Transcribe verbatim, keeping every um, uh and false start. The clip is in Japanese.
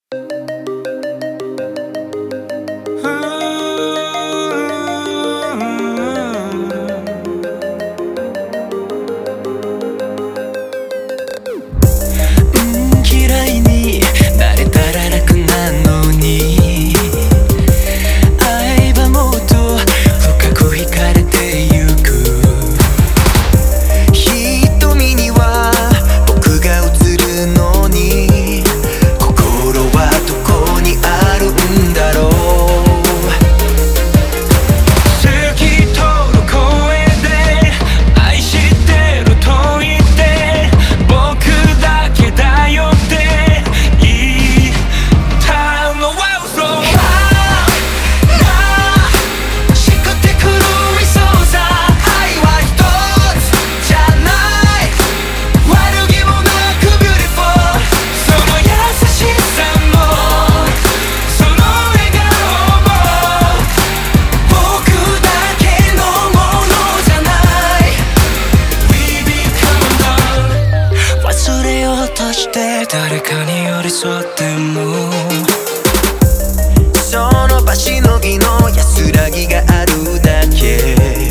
嫌いになれたら楽なのに、愛はもっと深く惹かれてゆく。瞳には僕が映るのに、心はどこにあるんだろう。好きとの声で愛してると言って僕だけだよって言ったのは嘘。しくって狂いそうさ。愛は一つじゃない、悪気もなく beautiful。 その優しさもその笑顔も僕だけのものじゃない。 We become one。 忘れようとして誰かに寄り添っても、その場しのぎの安らぎがあるだけ。